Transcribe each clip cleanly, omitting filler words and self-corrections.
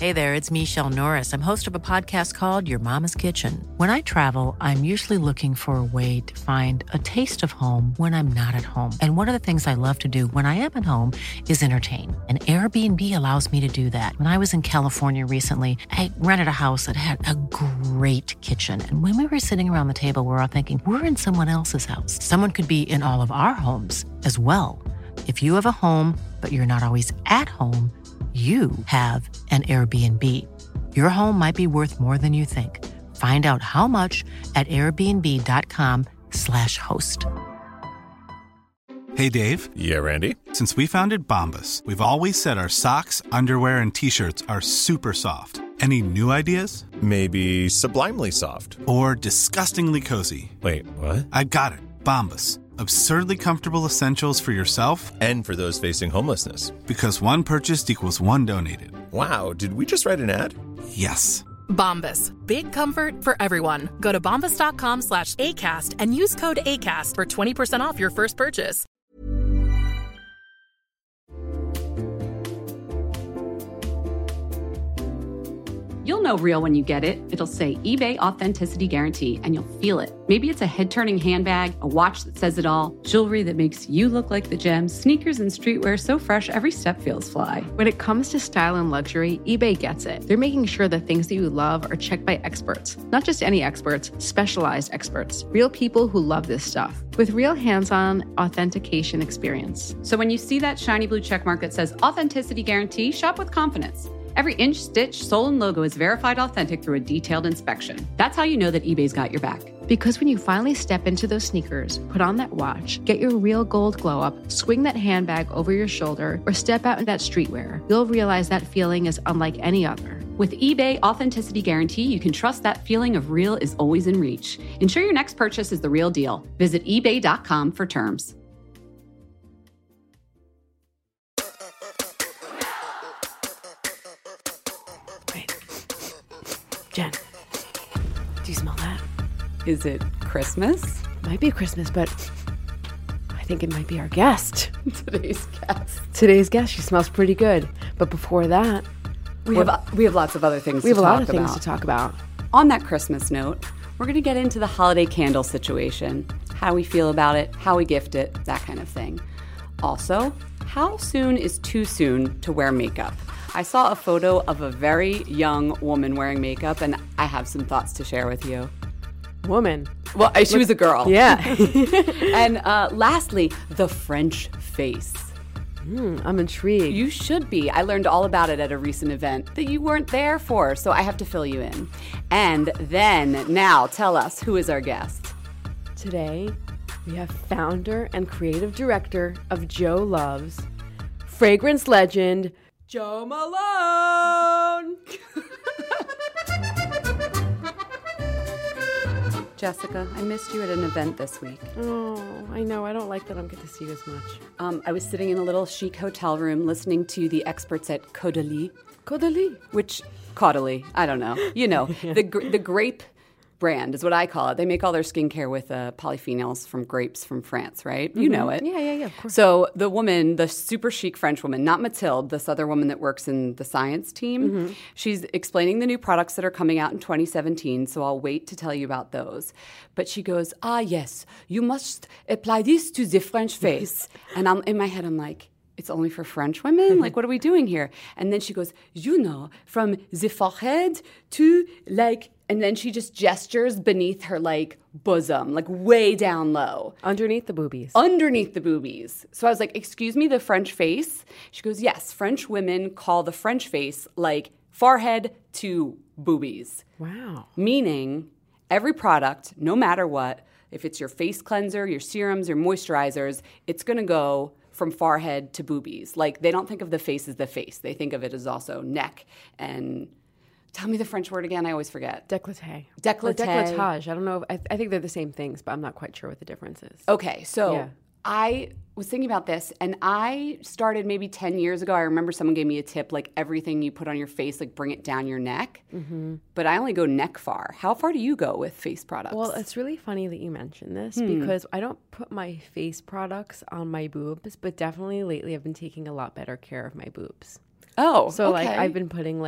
Hey there, it's Michelle Norris. I'm host of a podcast called Your Mama's Kitchen. When I travel, I'm usually looking for a way to find a taste of home when I'm not at home. And one of the things I love to do when I am at home is entertain. And Airbnb allows me to do that. When I was in California recently, I rented a house that had a great kitchen. And when we were sitting around the table, we were all thinking, we're in someone else's house. Someone could be in all of our homes as well. If you have a home, but you're not always at home, you have an Airbnb. Your home might be worth more than you think. Find out how much at airbnb.com/host. Hey, Dave. Yeah, Randy. Since we founded Bombas, we've always said our socks, underwear, and T-shirts are super soft. Any new ideas? Maybe sublimely soft. Or disgustingly cozy. Wait, what? I got it. Bombas. Absurdly comfortable essentials for yourself and for those facing homelessness. Because one purchased equals one donated. Wow, did we just write an ad? Yes. Bombas. Big comfort for everyone. Go to bombas.com/ACAST and use code ACAST for 20% off your first purchase. You'll know real when you get it. It'll say eBay Authenticity Guarantee, and you'll feel it. Maybe it's a head-turning handbag, a watch that says it all, jewelry that makes you look like the gems, sneakers and streetwear so fresh every step feels fly. When it comes to style and luxury, eBay gets it. They're making sure the things that you love are checked by experts. Not just any experts, specialized experts. Real people who love this stuff. With real hands-on authentication experience. So when you see that shiny blue checkmark that says Authenticity Guarantee, shop with confidence. Every inch, stitch, sole, and logo is verified authentic through a detailed inspection. That's how you know that eBay's got your back. Because when you finally step into those sneakers, put on that watch, get your real gold glow up, swing that handbag over your shoulder, or step out in that streetwear, you'll realize that feeling is unlike any other. With eBay Authenticity Guarantee, you can trust that feeling of real is always in reach. Ensure your next purchase is the real deal. Visit ebay.com for terms. Jen, do you smell that? Is it Christmas? Might be Christmas, but I think it might be our guest. Today's guest. Today's guest, she smells pretty good. But before that, we have lots of other things we have a lot of things to talk about. On that Christmas note, we're going to get into the holiday candle situation, how we feel about it, how we gift it, that kind of thing. Also, how soon is too soon to wear makeup? I saw a photo of a very young woman wearing makeup, and I have some thoughts to share with you. Woman? Well, she was a girl. Yeah. And lastly, the French face. I'm intrigued. You should be. I learned all about it at a recent event that you weren't there for, so I have to fill you in. And then, now, tell us, who is our guest? Today, we have founder and creative director of Jo Loves, fragrance legend, Jo Malone. Jessica, I missed you at an event this week. Oh, I know. I don't like that I don't get to see you as much. I was sitting in a little chic hotel room listening to the experts at Caudalie. Caudalie? Caudalie, I don't know. You know, the grape brand is what I call it. They make all their skincare with polyphenols from grapes from France, right? Mm-hmm. You know it. Yeah, of course. So the woman, the super chic French woman, not Mathilde, this other woman that works in the science team, she's explaining the new products that are coming out in 2017, so I'll wait to tell you about those. But she goes, yes, you must apply this to the French face. And in my head, I'm like, it's only for French women? Like, what are we doing here? And then she goes, from the forehead to and then she just gestures beneath her bosom, way down low. Underneath the boobies. Underneath the boobies. So I was like, excuse me, the French face? She goes, yes, French women call the French face forehead to boobies. Wow. Meaning every product, no matter what, if it's your face cleanser, your serums, your moisturizers, it's going to go from forehead to boobies. They don't think of the face as the face. They think of it as also neck and... Tell me the French word again. I always forget. Décolleté. Décolleté. Décolletage. I don't know. I think they're the same things, but I'm not quite sure what the difference is. Okay. So I was thinking about this, and I started maybe 10 years ago. I remember someone gave me a tip, everything you put on your face, bring it down your neck. Mm-hmm. But I only go neck far. How far do you go with face products? Well, it's really funny that you mentioned this because I don't put my face products on my boobs, but definitely lately I've been taking a lot better care of my boobs. Oh, so okay. I've been putting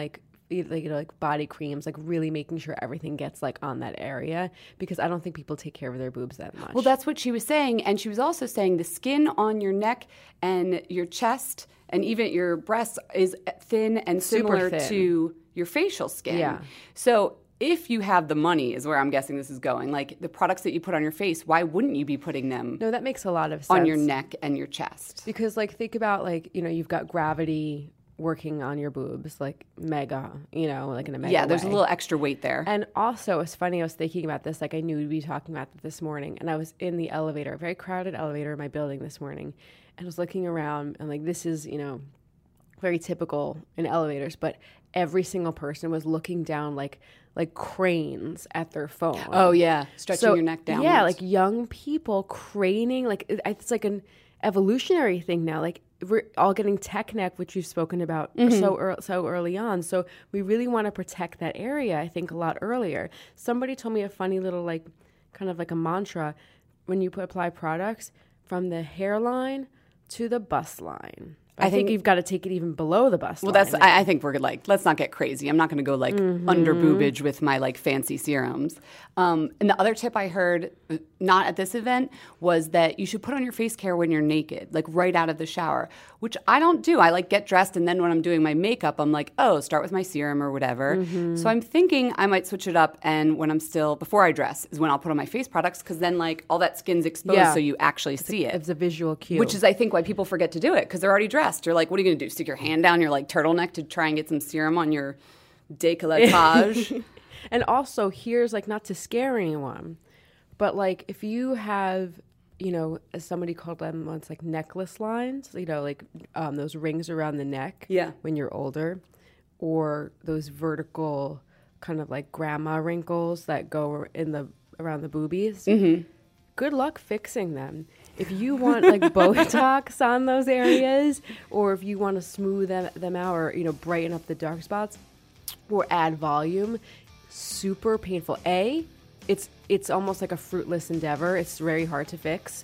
like body creams, like really making sure everything gets like on that area, because I don't think people take care of their boobs that much. Well, that's what she was saying. And she was also saying the skin on your neck and your chest and even your breasts is thin and similar Super thin. to your facial skin. Yeah. So if you have the money, is where I'm guessing this is going, like the products that you put on your face, why wouldn't you be putting them No, that makes a lot of sense. on your neck and your chest? Because like think about like, you've got gravity working on your boobs, like mega, like in a mega Yeah, there's a way. little extra weight there. And also, it's funny, I was thinking about this, like I knew we'd be talking about it this morning, and I was in the elevator, a very crowded elevator in my building this morning, and I was looking around, and like this is, very typical in elevators, but every single person was looking down like cranes at their phone. Oh, yeah, stretching your neck down. Yeah, like young people craning, like it's like an evolutionary thing now, like we're all getting tech neck, which you've spoken about so early on. So we really want to protect that area, I think, a lot earlier. Somebody told me a funny little, like, kind of like a mantra, when you apply products from the hairline to the bust line. I think you've got to take it even below the bust line. Well, I think we're like, let's not get crazy. I'm not going to go like under boobage with my like fancy serums. And the other tip I heard, not at this event, was that you should put on your face care when you're naked, like right out of the shower, which I don't do. I like get dressed, and then when I'm doing my makeup, I'm like, oh, start with my serum or whatever. So I'm thinking I might switch it up, and when I'm still, before I dress, is when I'll put on my face products, because then like all that skin's exposed so you actually see it. It's a visual cue. Which is, I think, why people forget to do it, because they're already dressed. You're like, what are you going to do? Stick your hand down your like turtleneck to try and get some serum on your décolletage? And also, here's like, not to scare anyone, but like if you have, as somebody called them once, like necklace lines, like those rings around the neck when you're older, or those vertical kind of like grandma wrinkles that go around the boobies. Good luck fixing them. If you want like Botox on those areas, or if you want to smooth them out, or brighten up the dark spots, or add volume, super painful. It's almost like a fruitless endeavor. It's very hard to fix,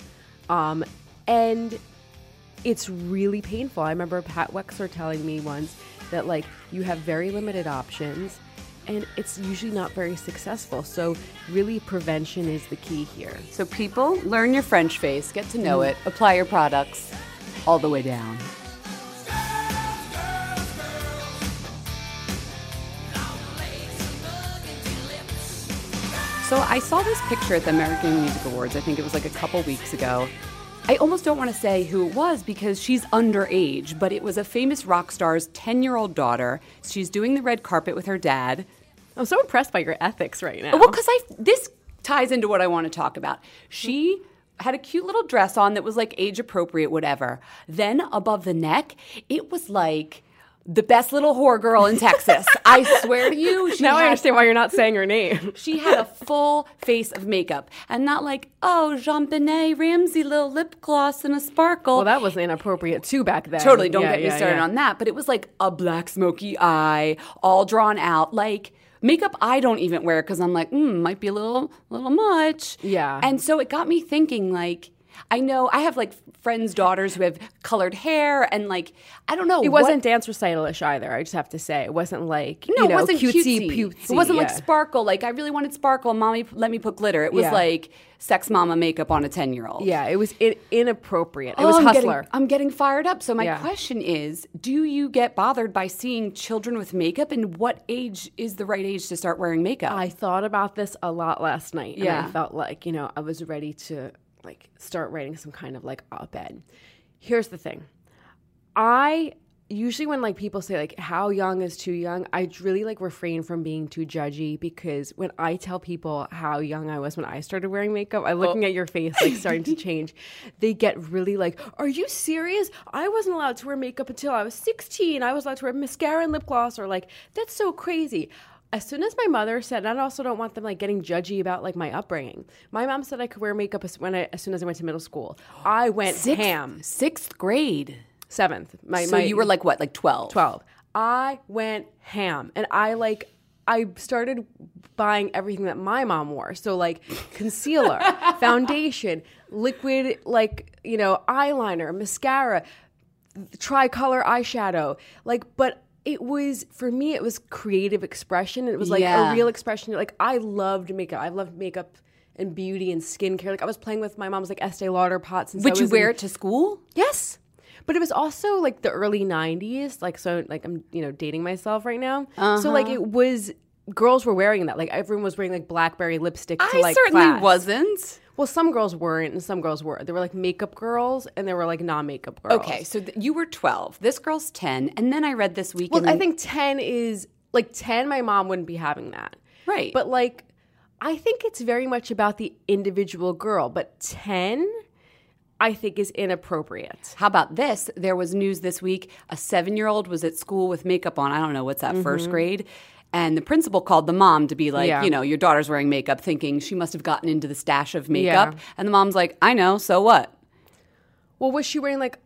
and it's really painful. I remember Pat Wexler telling me once that like you have very limited options, and it's usually not very successful. So really, prevention is the key here. So people, learn your French face, get to know it, apply your products all the way down. So I saw this picture at the American Music Awards. I think it was like a couple weeks ago. I almost don't want to say who it was because she's underage, but it was a famous rock star's 10-year-old daughter. She's doing the red carpet with her dad. I'm so impressed by your ethics right now. Well, because this ties into what I want to talk about. She had a cute little dress on that was like age appropriate, whatever. Then above the neck, it was like the best little whore girl in Texas. I swear to you. I understand why you're not saying her name. She had a full face of makeup and not like, oh, Jean-Benet Ramsey little lip gloss and a sparkle. Well, that was inappropriate too back then. Totally, don't get me started on that. But it was like a black smoky eye, all drawn out, like makeup I don't even wear because I'm like, might be a little much. Yeah. And so it got me thinking, like, I know I have like friends' daughters who have colored hair and like, I don't know. It wasn't dance recital-ish either, I just have to say. It wasn't like, it wasn't cutesy. Putesy. It wasn't like sparkle. Like I really wanted sparkle. Mommy, let me put glitter. It was like sex mama makeup on a 10-year-old. Yeah, it was inappropriate. It was hustler. I'm getting fired up. So my question is, do you get bothered by seeing children with makeup? And what age is the right age to start wearing makeup? I thought about this a lot last night. And Yeah. I felt like, I was ready to like start writing some kind of like op-ed. Here's the thing. I usually when like people say like how young is too young, I really like refrain from being too judgy, because when I tell people how young I was when I started wearing makeup, I'm looking at your face like starting to change. They get really like, are you serious? I wasn't allowed to wear makeup until I was 16. I was allowed to wear mascara and lip gloss, or like, that's so crazy. As soon as my mother said, and I also don't want them like getting judgy about like my upbringing. My mom said I could wear makeup as soon as I went to middle school. I went ham. 6th grade. 7th. So you were like what, like 12? 12. I went ham, and I started buying everything that my mom wore. So like concealer, foundation, liquid, like, eyeliner, mascara, tricolor eyeshadow. Like, but it was, for me, it was creative expression. It was like Yeah. a real expression. Like, I loved makeup. I loved makeup and beauty and skincare. Like, I was playing with my mom's like Estee Lauder pots. Since Would I you was wear it to school? Yes. But it was also like the early 90s. Like, so like I'm, dating myself right now. So like it was, girls were wearing that. Like everyone was wearing like Blackberry lipstick to like I certainly class. wasn't. Well, some girls weren't and some girls were. There were like makeup girls and there were like non-makeup girls. Okay, so you were 12. This girl's 10. And then I read this week. Well, I think 10 is, like 10, my mom wouldn't be having that. Right. But like, I think it's very much about the individual girl. But 10, I think, is inappropriate. How about this? There was news this week. A 7-year-old was at school with makeup on. I don't know, what's that, first grade? And the principal called the mom to be like, your daughter's wearing makeup, thinking she must have gotten into the stash of makeup. Yeah. And the mom's like, I know, so what? Well, was she wearing like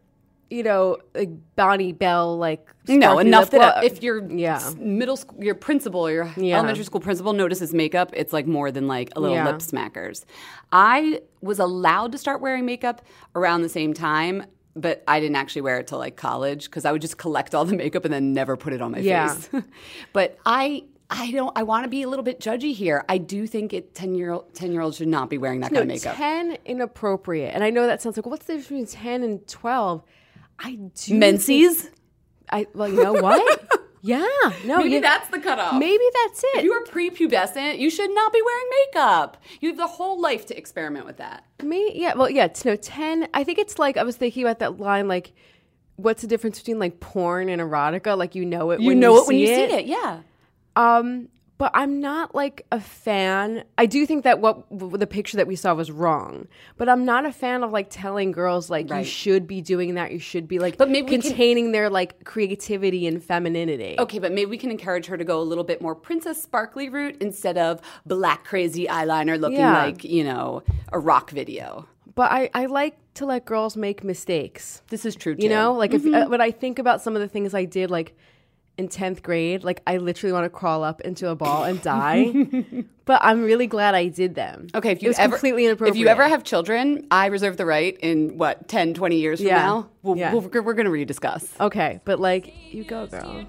Bonnie Bell, like No, sparkly enough lip that gloss? if your middle school, your principal or your elementary school principal notices makeup, it's like more than like a little lip smackers. I was allowed to start wearing makeup around the same time, but I didn't actually wear it till like college because I would just collect all the makeup and then never put it on my face. But I want to be a little bit judgy here. I do think 10-year-olds should not be wearing that kind of makeup. 10 inappropriate. And I know that sounds like, what's the difference between 10 and 12? I do Menses? Well, you know what? Yeah. No, Maybe that's the cutoff. Maybe that's it. If you are prepubescent, you should not be wearing makeup. You have the whole life to experiment with that. No, 10. I think it's like, I was thinking about that line, like, what's the difference between like porn and erotica? Like, you know it when you see it. Yeah. But I'm not like a fan. I do think that the picture that we saw was wrong. But I'm not a fan of like telling girls like you should be doing that. You should be like containing their like creativity and femininity. Okay, but maybe we can encourage her to go a little bit more Princess Sparkly route instead of black crazy eyeliner looking like, a rock video. But I like to let girls make mistakes. This is true too. If when I think about some of the things I did, like in 10th grade, like I literally want to crawl up into a ball and die. But I'm really glad I did them. Okay, it was completely inappropriate. If you ever have children, I reserve the right in 10, 20 years from now. We're going to rediscuss. Okay, but like, you go, girl.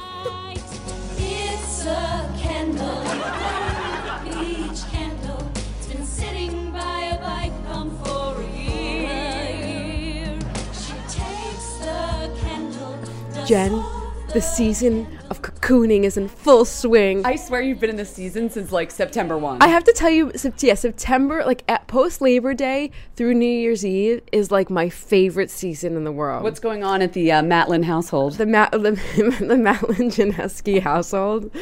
It's a candle, each candle. It's been sitting by a bike pump for a year. She takes the candle. Jen, the season of cocooning is in full swing. I swear you've been in this season since like September 1. I have to tell you, September, like at post Labor Day through New Year's Eve is like my favorite season in the world. What's going on at the Matlin household? The Matlin Janeski household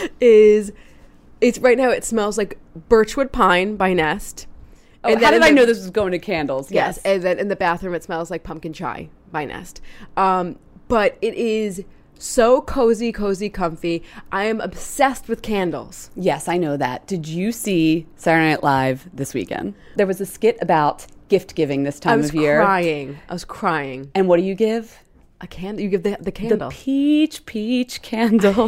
it's right now, it smells like Birchwood Pine by Nest. Oh, and how did I know this was going to candles? Yes. And then in the bathroom it smells like Pumpkin Chai by Nest. But it is so cozy, comfy. I am obsessed with candles. Yes, I know that. Did you see Saturday Night Live this weekend? There was a skit about gift giving this time of year. I was crying. And what do you give? A candle. You give the candle. The peach candle.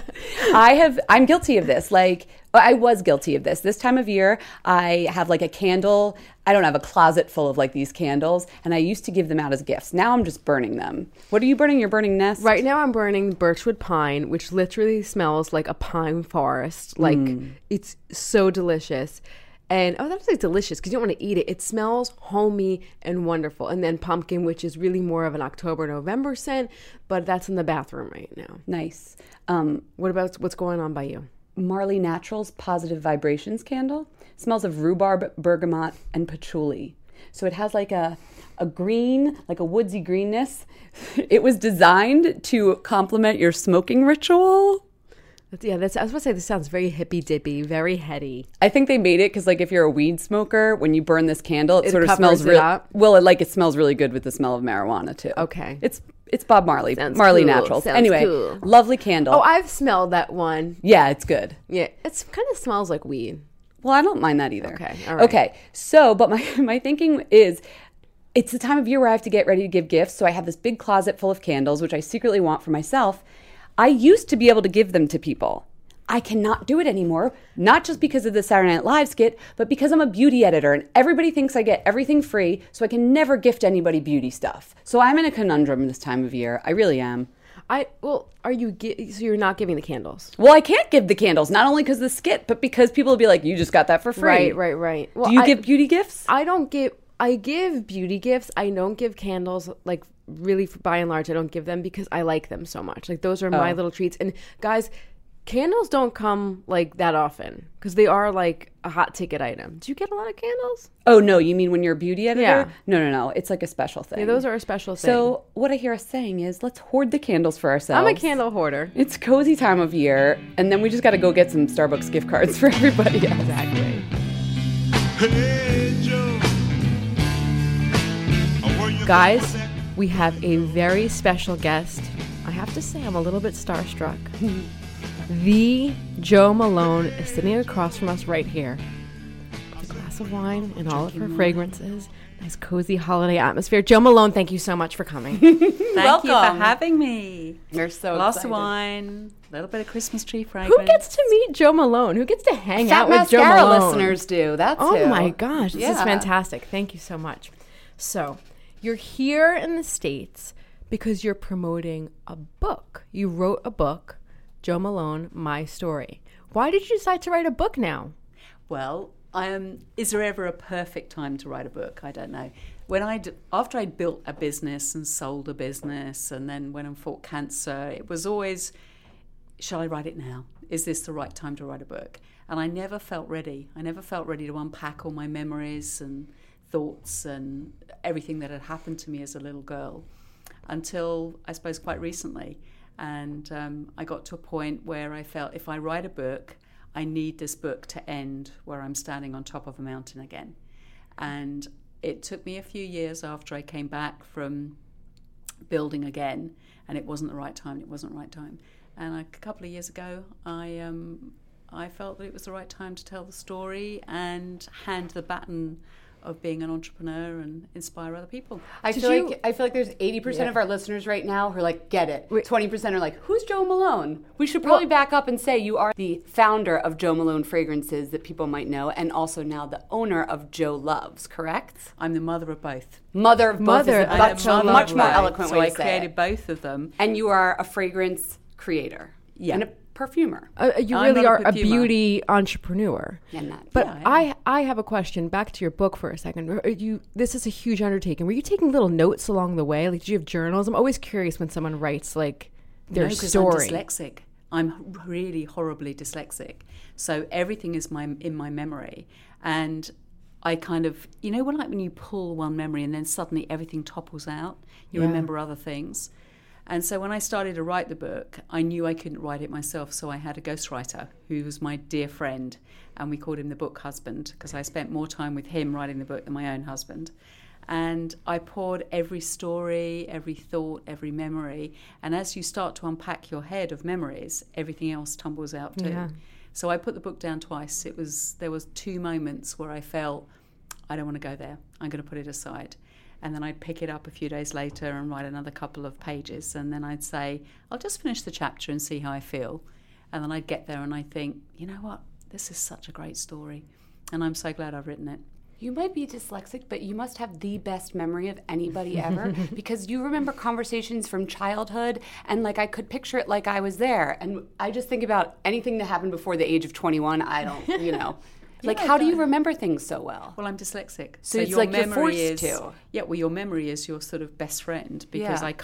I'm guilty of this. Like, I was guilty of this. This time of year, I have like a candle. I don't have a closet full of like these candles, and I used to give them out as gifts. Now I'm just burning them. What are you burning? You're burning Nest? Right now I'm burning Birchwood Pine, which literally smells like a pine forest. Like, it's so delicious. And, that's like delicious because you don't want to eat it. It smells homey and wonderful. And then pumpkin, which is really more of an October, November scent, but that's in the bathroom right now. Nice. What about what's going on by you? Marley Naturals Positive Vibrations candle. Smells of rhubarb, bergamot, and patchouli. So it has like a green, like a woodsy greenness. It was designed to complement your smoking ritual. I was about to say, this sounds very hippy-dippy, very heady. I think they made it because, like, if you're a weed smoker, when you burn this candle, it sort of smells it smells really good with the smell of marijuana too. Okay, it's Bob Marley, Sounds Marley cool. Naturals. Sounds Anyway, cool. Lovely candle. Oh, I've smelled that one. Yeah, it's good. Yeah, it kind of smells like weed. Well, I don't mind that either. Okay, all right. Okay, so, but my thinking is, it's the time of year where I have to get ready to give gifts. So I have this big closet full of candles, which I secretly want for myself. I used to be able to give them to people. I cannot do it anymore, not just because of the Saturday Night Live skit, but because I'm a beauty editor and everybody thinks I get everything free, so I can never gift anybody beauty stuff. So I'm in a conundrum this time of year. I really am. Are you? So you're not giving the candles? Well, I can't give the candles, not only because of the skit, but because people will be like, "You just got that for free." Right. Well, do you give beauty gifts? I don't give. I give beauty gifts. I don't give candles. Like really, by and large, I don't give them because I like them so much. Like those are my little treats. And guys, candles don't come like that often because they are like a hot ticket item. Do you get a lot of candles? Oh, no. You mean when you're a beauty editor? Yeah. No. It's like a special thing. Yeah, those are a special thing. So what I hear us saying is let's hoard the candles for ourselves. I'm a candle hoarder. It's cozy time of year. And then we just got to go get some Starbucks gift cards for everybody else. Exactly. Hey, Joe. Where you Guys, we have a very special guest. I have to say I'm a little bit starstruck. The Jo Malone is sitting across from us right here. With a glass of wine and all of her fragrances. Nice cozy holiday atmosphere. Jo Malone, thank you so much for coming. Thank you for having me. We're so Glass excited. of wine, a little bit of Christmas tree fragrance. Who gets to meet Jo Malone? Who gets to hang Fat out with Jo Mascara Malone? listeners do. That's Oh who. my gosh, this is Yeah. fantastic. Thank you so much. So, you're here in the States because you're promoting a book. You wrote a book, Jo Malone, My Story. Why did you decide to write a book now? Well, is there ever a perfect time to write a book? I don't know. After I'd built a business and sold a business, and then when I fought cancer, it was always, shall I write it now? Is this the right time to write a book? And I never felt ready. I never felt ready to unpack all my memories and thoughts and everything that had happened to me as a little girl until, I suppose, quite recently. And I got to a point where I felt if I write a book, I need this book to end where I'm standing on top of a mountain again. And it took me a few years after I came back from building again, and it wasn't the right time. And a couple of years ago, I felt that it was the right time to tell the story and hand the baton of being an entrepreneur and inspire other people. I feel like there's 80% of our listeners right now who are like, get it. 20% are like, who's Jo Malone? We should probably back up and say you are the founder of Jo Malone Fragrances that people might know, and also now the owner of Jo Loves, correct? I'm the mother of both. Mother of both is a much more eloquent so way I to say created it. both of them. And you are a fragrance creator. Yeah. And a perfumer. You I'm really not a are a perfumer. beauty entrepreneur. And that. But I have a question. Back to your book for a second. This is a huge undertaking. Were you taking little notes along the way? Like, did you have journals? I'm always curious when someone writes like their story. I'm dyslexic. I'm really horribly dyslexic. So everything is in my memory. And I kind of, when you pull one memory and then suddenly everything topples out, you remember other things. And so when I started to write the book, I knew I couldn't write it myself, so I had a ghostwriter who was my dear friend, and we called him the book husband because I spent more time with him writing the book than my own husband. And I poured every story, every thought, every memory, and as you start to unpack your head of memories, everything else tumbles out too. Yeah. So I put the book down twice. There was 2 moments where I felt, I don't want to go there. I'm going to put it aside. And then I'd pick it up a few days later and write another couple of pages. And then I'd say, I'll just finish the chapter and see how I feel. And then I'd get there and I'd think, you know what? This is such a great story. And I'm so glad I've written it. You might be dyslexic, but you must have the best memory of anybody ever because you remember conversations from childhood and I could picture it like I was there. And I just think about anything that happened before the age of 21. I don't, how do you remember things so well? Well, I'm dyslexic. So it's like you're forced to. Yeah, well, your memory is your sort of best friend because I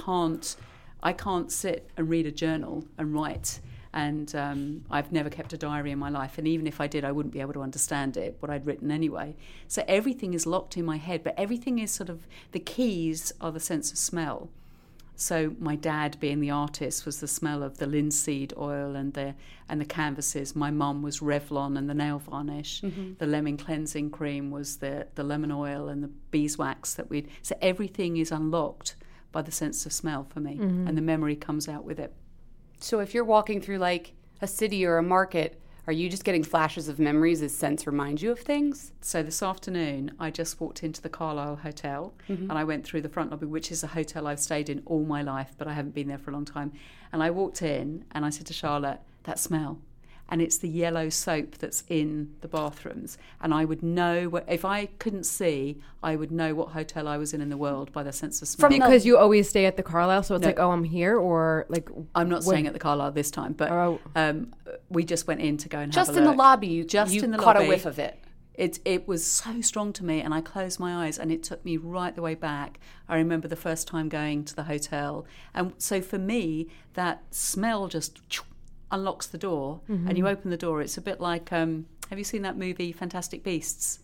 can't sit and read a journal and write. And I've never kept a diary in my life. And even if I did, I wouldn't be able to understand it, what I'd written anyway. So everything is locked in my head, but everything is sort of, the keys are the sense of smell. So my dad, being the artist, was the smell of the linseed oil and the canvases. My mum was Revlon and the nail varnish. Mm-hmm. The lemon cleansing cream was the lemon oil and the beeswax that we'd... So everything is unlocked by the sense of smell for me, and the memory comes out with it. So if you're walking through a city or a market, are you just getting flashes of memories as scents remind you of things? So this afternoon, I just walked into the Carlisle Hotel and I went through the front lobby, which is a hotel I've stayed in all my life, but I haven't been there for a long time. And I walked in and I said to Charlotte, that smell. and it's the yellow soap that's in the bathrooms. And I would know, if I couldn't see, I would know what hotel I was in the world by the sense of smell. Because you always stay at the Carlisle, so it's like, oh, I'm here, or like... I'm not staying at the Carlisle this time, but we just went in to go and have a look. Just in the lobby, you caught lobby. a whiff of it. It was so strong to me, and I closed my eyes, and it took me right the way back. I remember the first time going to the hotel. And so for me, that smell just unlocks the door, and you open the door. It's a bit like, have you seen that movie Fantastic Beasts?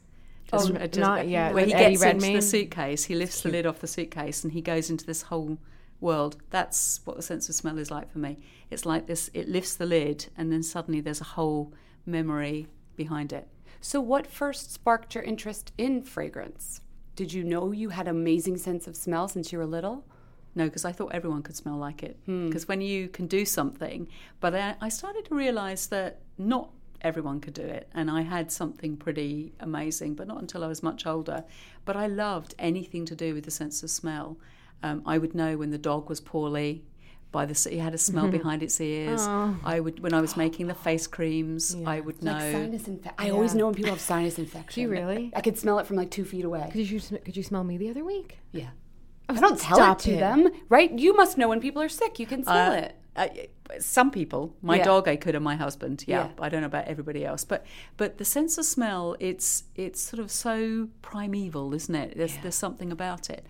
Not yet. Where he Eddie gets into Redmayne? the suitcase, he lifts the lid off the suitcase, and he goes into this whole world. That's what the sense of smell is like for me. It's like this, it lifts the lid, and then suddenly there's a whole memory behind it. So what first sparked your interest in fragrance? Did you know you had an amazing sense of smell since you were little? No, because I thought everyone could smell like it. Because when you can do something, but I started to realise that not everyone could do it, and I had something pretty amazing, but not until I was much older. But I loved anything to do with the sense of smell. I would know when the dog was poorly. It had a smell behind its ears. I would, when I was making the face creams, I would know. Like sinus infection. I always know when people have sinus infection. Do you really? I could smell it from like 2 feet away. Could you smell me the other week? Yeah. I don't tell it to them, right? You must know when people are sick. You can smell it. Some people, my dog I could, and my husband. I don't know about everybody else, but the sense of smell, it's sort of so primeval, isn't it? There's something about it.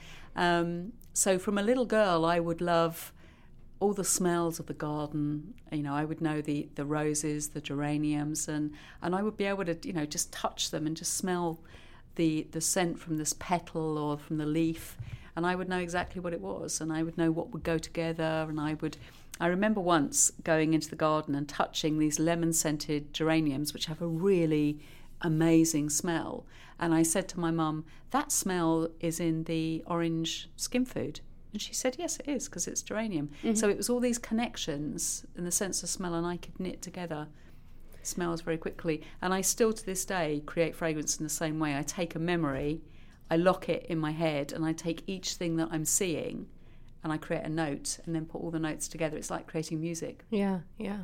So from a little girl, I would love all the smells of the garden. I would know the roses, the geraniums, and I would be able to just touch them and just smell the scent from this petal or from the leaf, and I would know exactly what it was, and I would know what would go together. And I remember once going into the garden and touching these lemon-scented geraniums, which have a really amazing smell. And I said to my mum, that smell is in the orange skin food. And she said, yes, it is, because it's geranium. Mm-hmm. So it was all these connections in the sense of smell, and I could knit together smells very quickly. And I still, to this day, create fragrance in the same way. I take a memory, I lock it in my head, and I take each thing that I'm seeing, and I create a note, and then put all the notes together. It's like creating music. Yeah.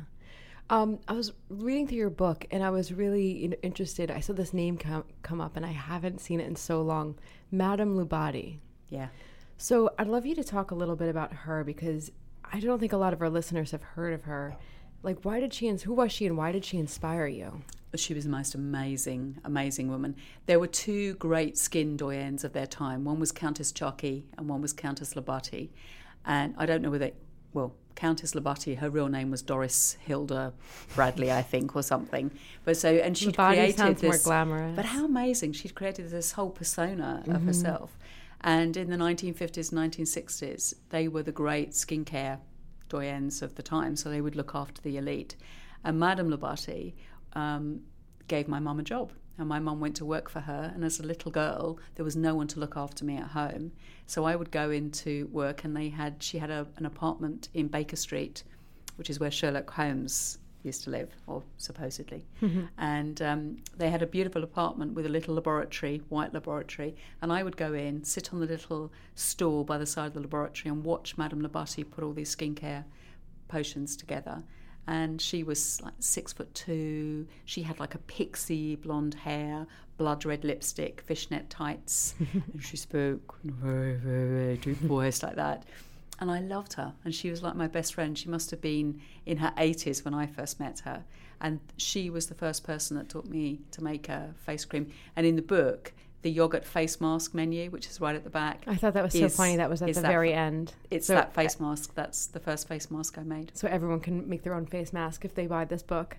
I was reading through your book, and I was really interested. I saw this name come up, and I haven't seen it in so long. Madame Lubati. Yeah. So I'd love you to talk a little bit about her, because I don't think a lot of our listeners have heard of her. Like, who was she, and why did she inspire you? She was the most amazing, amazing woman. There were two great skin doyens of their time. One was Countess Charkey and one was Countess Lubati. And I don't know whether, Countess Lubati, her real name was Doris Hilda Bradley, I think, or something. But and she'd created sounds this more glamorous. But how amazing! She'd created this whole persona of herself. And in the 1950s, 1960s, they were the great skincare doyens of the time, so they would look after the elite. And Madame Lubati gave my mum a job, and my mum went to work for her, and as a little girl there was no one to look after me at home, so I would go into work, and she had an apartment in Baker Street, which is where Sherlock Holmes used to live, or supposedly. And they had a beautiful apartment with a little laboratory, white laboratory, and I would go in, sit on the little stool by the side of the laboratory and watch Madame Lubati put all these skincare potions together. And she was like 6'2". She had like a pixie blonde hair, blood red lipstick, fishnet tights, and she spoke very, very deep voice like that. And I loved her, and she was like my best friend. She must have been in her 80s when I first met her, and she was the first person that taught me to make a face cream. And in the book, the yogurt face mask menu, which is right at the back. I thought that was so funny. That was at the very end. It's that face mask. That's the first face mask I made. So everyone can make their own face mask if they buy this book.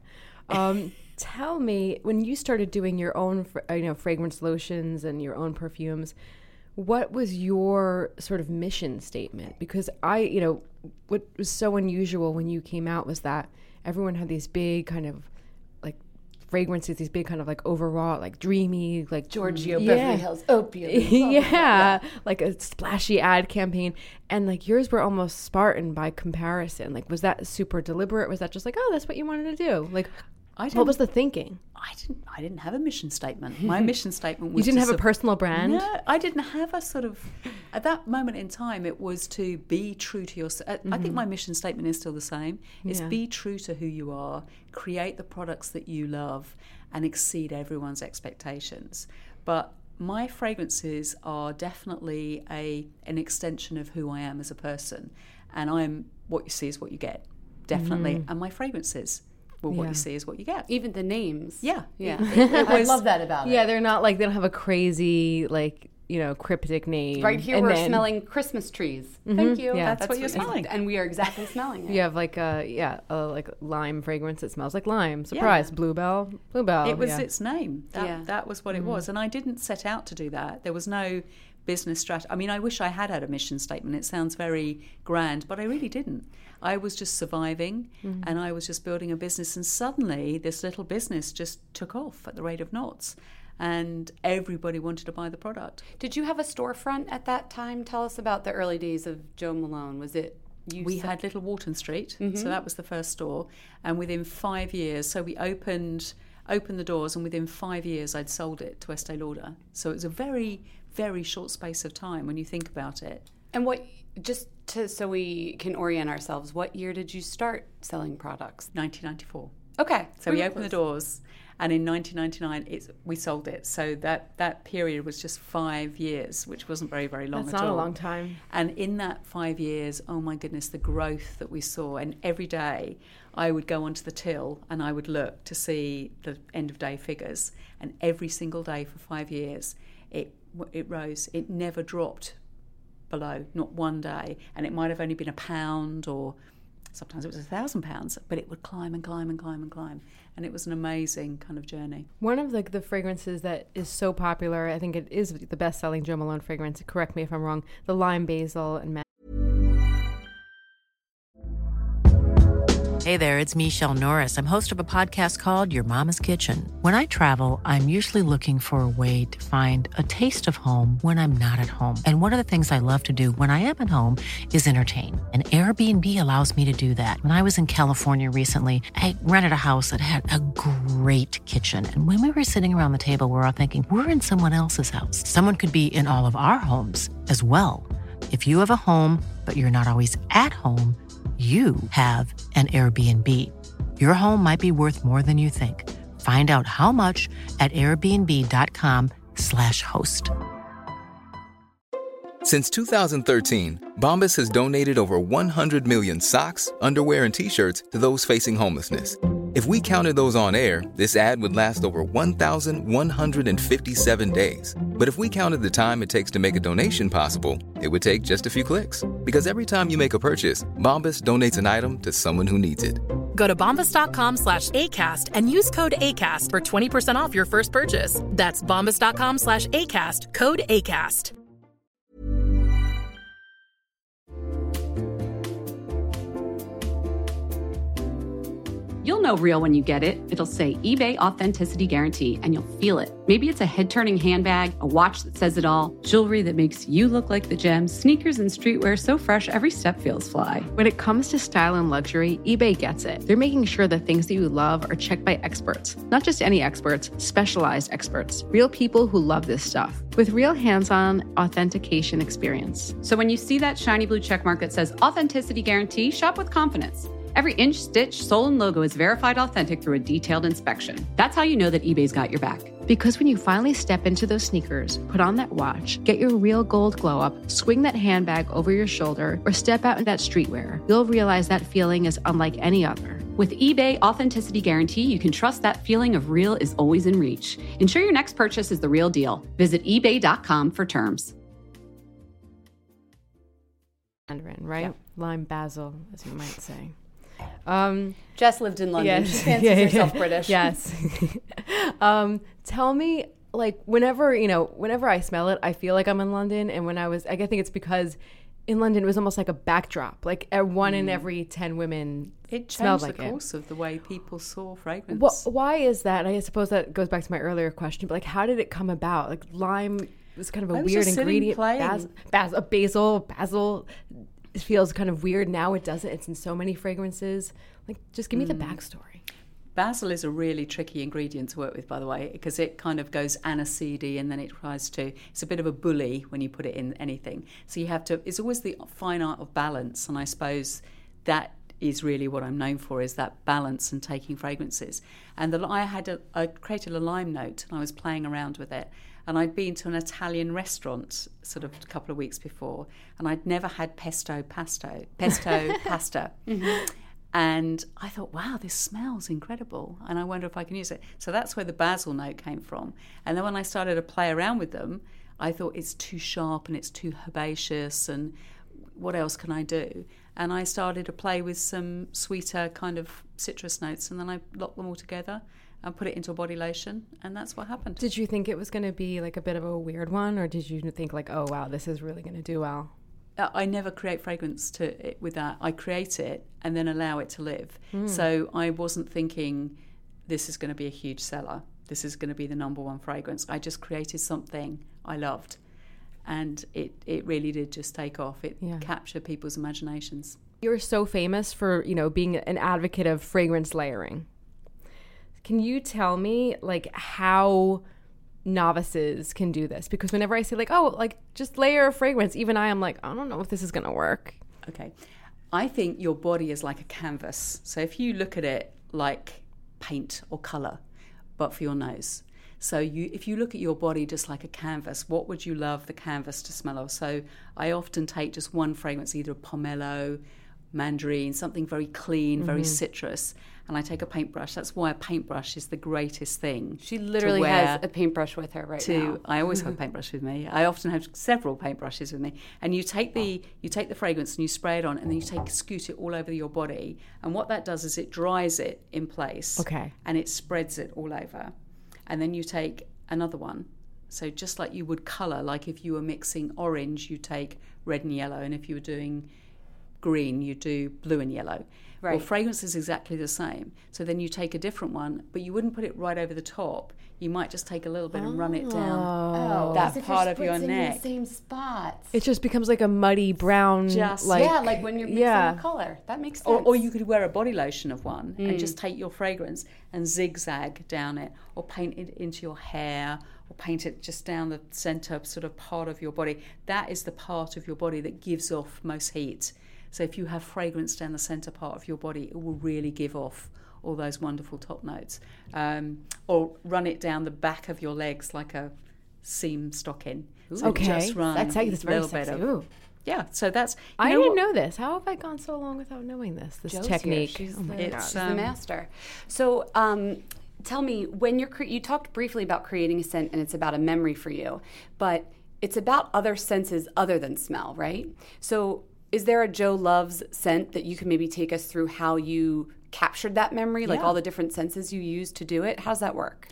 Tell me, when you started doing your own, fragrance lotions and your own perfumes, what was your sort of mission statement? Because what was so unusual when you came out was that everyone had these big kind of like fragrances, these big kind of like overwrought, like dreamy, like Giorgio Beverly Hills opium. Like a splashy ad campaign. And like yours were almost Spartan by comparison. Like, was that super deliberate? Was that just like, oh, that's what you wanted to do? Like, What was the thinking? I didn't have a mission statement. My mission statement was You didn't have a personal brand? No, I didn't have a sort of, at that moment in time, it was to be true to yourself. I think my mission statement is still the same. It's be true to who you are, create the products that you love, and exceed everyone's expectations. But my fragrances are definitely an extension of who I am as a person. And I'm, what you see is what you get, definitely. And my fragrances, well, what you see is what you get. Even the names. Yeah. I love that about it. Yeah, they're not like, they don't have a crazy, like, cryptic name. Right here, we're smelling Christmas trees. Thank you. Yeah. That's what you're smelling. And we are exactly smelling it. You have like a lime fragrance that smells like lime. Surprise, Bluebell. It was its name. That was what it was. And I didn't set out to do that. There was no business strategy. I mean, I wish I had a mission statement. It sounds very grand, but I really didn't. I was just surviving and I was just building a business, and suddenly this little business just took off at the rate of knots. And everybody wanted to buy the product. Did you have a storefront at that time? Tell us about the early days of Jo Malone. Was it we had Little Walton Street, so that was the first store. And within 5 years, so we opened the doors, and within 5 years I'd sold it to Estee Lauder. So it was a very, very short space of time when you think about it. And so we can orient ourselves, what year did you start selling products? 1994. Okay. So we opened the doors, and in 1999 we sold it. So that period was just 5 years, which wasn't very, very long at all. That's not a long time. And in that 5 years, oh my goodness, the growth that we saw. And every day I would go onto the till and I would look to see the end of day figures. And every single day for 5 years, it rose. It never dropped below, not one day. And it might have only been £1, or sometimes it was £1,000, but it would climb and climb and climb and climb. And it was an amazing kind of journey. One of the fragrances that is so popular, I think it is the best-selling Jo Malone fragrance, correct me if I'm wrong, the lime basil and Hey there, it's Michelle Norris. I'm host of a podcast called Your Mama's Kitchen. When I travel, I'm usually looking for a way to find a taste of home when I'm not at home. And one of the things I love to do when I am at home is entertain. And Airbnb allows me to do that. When I was in California recently, I rented a house that had a great kitchen. And when we were sitting around the table, we were all thinking, we're in someone else's house. Someone could be in all of our homes as well. If you have a home, but you're not always at home, you have an Airbnb. Your home might be worth more than you think. Find out how much at airbnb.com/host. Since 2013, Bombas has donated over 100 million socks, underwear, and T-shirts to those facing homelessness. If we counted those on air, this ad would last over 1,157 days. But if we counted the time it takes to make a donation possible, it would take just a few clicks. Because every time you make a purchase, Bombas donates an item to someone who needs it. Go to bombas.com/ACAST and use code ACAST for 20% off your first purchase. That's bombas.com/ACAST, code ACAST. You'll know real when you get it. It'll say eBay Authenticity Guarantee, and you'll feel it. Maybe it's a head-turning handbag, a watch that says it all, jewelry that makes you look like the gems, sneakers and streetwear so fresh every step feels fly. When it comes to style and luxury, eBay gets it. They're making sure the things that you love are checked by experts. Not just any experts, specialized experts. Real people who love this stuff. With real hands-on authentication experience. So when you see that shiny blue checkmark that says Authenticity Guarantee, shop with confidence. Every inch, stitch, sole, and logo is verified authentic through a detailed inspection. That's how you know that eBay's got your back. Because when you finally step into those sneakers, put on that watch, get your real gold glow up, swing that handbag over your shoulder, or step out in that streetwear, you'll realize that feeling is unlike any other. With eBay Authenticity Guarantee, you can trust that feeling of real is always in reach. Ensure your next purchase is the real deal. Visit ebay.com for terms. Mandarin, right? Yeah. Lime basil, as you might say. Jess lived in London. Yes. She fancies herself British. Yes. Tell me, like, whenever I smell it, I feel like I'm in London. And when I think it's because in London it was almost like a backdrop. Like one in every 10 women smelled like it. It changed the course of the way people saw fragrance. Why is that? And I suppose that goes back to my earlier question. But like, how did it come about? Like, lime was kind of a weird ingredient. Basil. It feels kind of weird now. It doesn't. It's in so many fragrances. Like, just give me the backstory. Basil is a really tricky ingredient to work with, by the way, because it kind of goes aniseedy and then it tries to, it's a bit of a bully when you put it in anything. So you have to, it's always the fine art of balance, and I suppose that is really what I'm known for, is that balance and taking fragrances. And I created a lime note, and I was playing around with it. And I'd been to an Italian restaurant sort of a couple of weeks before, and I'd never had pesto pasta. Mm-hmm. And I thought, wow, this smells incredible, and I wonder if I can use it. So that's where the basil note came from. And then when I started to play around with them, I thought it's too sharp and it's too herbaceous, and what else can I do? And I started to play with some sweeter kind of citrus notes, and then I locked them all together and put it into a body lotion, and that's what happened. Did you think it was going to be like a bit of a weird one, or did you think like, oh wow, this is really going to do well? I never create fragrance with that. I create it and then allow it to live. So I wasn't thinking this is going to be a huge seller. This is going to be the number one fragrance. I just created something I loved, and it really did just take off. It captured people's imaginations. You're so famous for, being an advocate of fragrance layering. Can you tell me like how novices can do this? Because whenever I say like, oh, like just layer a fragrance, even I am like, I don't know if this is going to work. Okay. I think your body is like a canvas. So if you look at it like paint or colour, but for your nose. So if you look at your body just like a canvas, what would you love the canvas to smell of? So I often take just one fragrance, either a pomelo, mandarin, something very clean, very citrus, and I take a paintbrush. That's why a paintbrush is the greatest thing. She literally has a paintbrush with her now. I always have a paintbrush with me. I often have several paintbrushes with me. And you take the fragrance and you spray it on, and then you scoot it all over your body. And what that does is it dries it in place. Okay. And it spreads it all over. And then you take another one. So just like you would colour, like if you were mixing orange, you take red and yellow, and if you were doing green, you do blue and yellow. Right. Well, fragrance is exactly the same. So then you take a different one, but you wouldn't put it right over the top. You might just take a little bit and run it down that part of your neck. In the same spots. It just becomes like a muddy brown. Like when you're mixing a color. That makes sense. Or you could wear a body lotion of one and just take your fragrance and zigzag down it, or paint it into your hair, or paint it just down the center sort of part of your body. That is the part of your body that gives off most heat. So if you have fragrance down the centre part of your body, it will really give off all those wonderful top notes. Or run it down the back of your legs like a seam stocking. So just run that's very little sexy. bit of, yeah, so that's... I didn't know this. How have I gone so long without knowing this Joe's technique? She's the master. So tell me, when you talked briefly about creating a scent, and it's about a memory for you, but it's about other senses other than smell, right? So is there a Jo Loves scent that you can maybe take us through how you captured that memory, like all the different senses you used to do it? How's that work?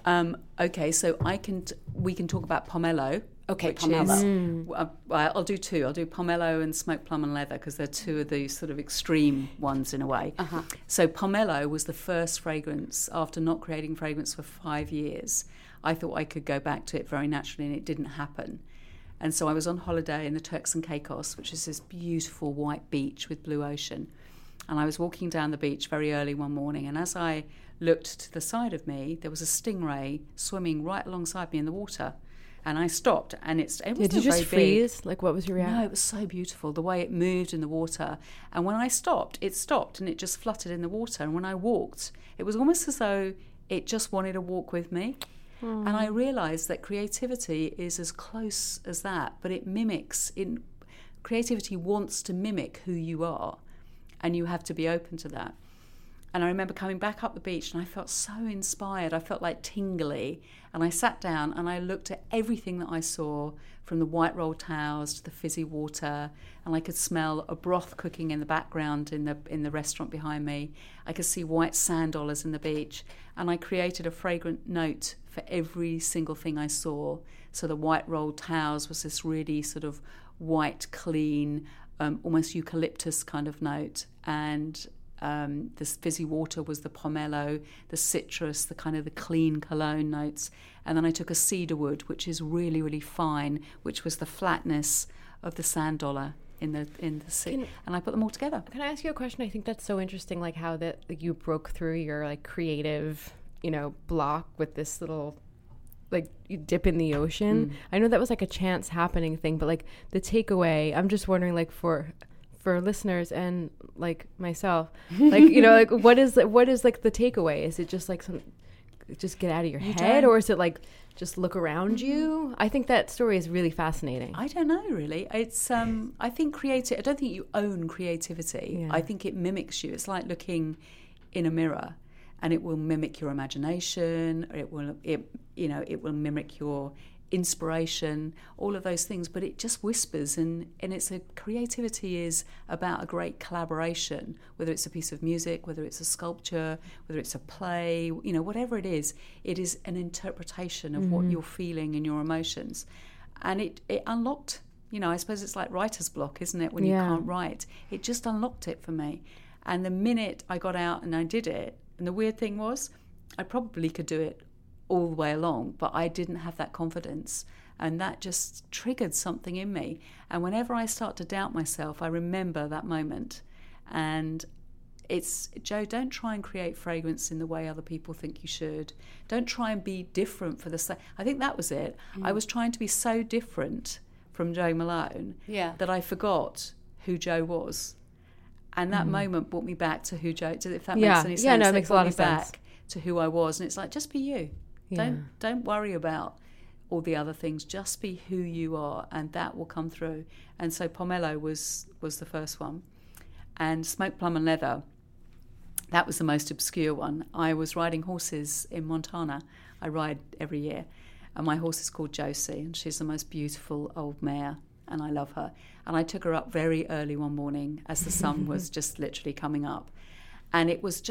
Okay, so we can talk about pomelo. Okay, pomelo. I'll do two. I'll do pomelo and smoked plum and leather, because they're two of the sort of extreme ones in a way. So pomelo was the first fragrance after not creating fragrance for 5 years. I thought I could go back to it very naturally, and it didn't happen. And so I was on holiday in the Turks and Caicos, which is this beautiful white beach with blue ocean. And I was walking down the beach very early one morning, and as I looked to the side of me, there was a stingray swimming right alongside me in the water. And I stopped, and it wasn't Did you just very freeze? big. Like, what was your reaction? No, it was so beautiful, the way it moved in the water. And when I stopped, it stopped, and it just fluttered in the water. And when I walked, it was almost as though it just wanted to walk with me. And I realised that creativity is as close as that, but it mimics. Creativity wants to mimic who you are, and you have to be open to that. And I remember coming back up the beach, and I felt so inspired. I felt like tingly. And I sat down and I looked at everything that I saw, from the white rolled towels to the fizzy water, and I could smell a broth cooking in the background in the restaurant behind me. I could see white sand dollars in the beach, and I created a fragrant note for every single thing I saw. So the white rolled towels was this really sort of white, clean, almost eucalyptus kind of note, and this fizzy water was the pomelo, the citrus, the kind of the clean cologne notes. And then I took a cedarwood, which is really, really fine, which was the flatness of the sand dollar in the and I put them all together. Can I ask you a question? I think that's so interesting, like how that you broke through your like creative, block with this little like you dip in the ocean. I know that was like a chance happening thing, but like the takeaway, I'm just wondering, like for listeners and like myself, like like what is like the takeaway? Is it just like just get out of your head, or is it like just look around you? I think that story is really fascinating. I don't know, really. It's I think I don't think you own creativity. Yeah. I think it mimics you. It's like looking in a mirror, and it will mimic your imagination, or it will mimic your inspiration, all of those things, but it just whispers, and creativity is about a great collaboration, whether it's a piece of music, whether it's a sculpture, whether it's a play, whatever it is an interpretation of what you're feeling and your emotions. And it unlocked, I suppose it's like writer's block, isn't it, when you can't write. It just unlocked it for me. And the minute I got out and I did it, and the weird thing was, I probably could do it all the way along, but I didn't have that confidence, and that just triggered something in me. And whenever I start to doubt myself, I remember that moment. And it's, Jo, don't try and create fragrance in the way other people think you should. Don't try and be different for the sake. I think that was it. I was trying to be so different from Jo Malone that I forgot who Jo was. And that moment brought me back to who Jo, if that makes any sense. Yeah, no, it makes a lot of sense. Back to who I was. And it's like, just be you. Don't worry about all the other things. Just be who you are, and that will come through. And so Pomelo was the first one, and Smoked Plum and Leather, that was the most obscure one. I was riding horses in Montana. I ride every year, and my horse is called Josie, and she's the most beautiful old mare, and I love her. And I took her up very early one morning as the sun was just literally coming up. And it was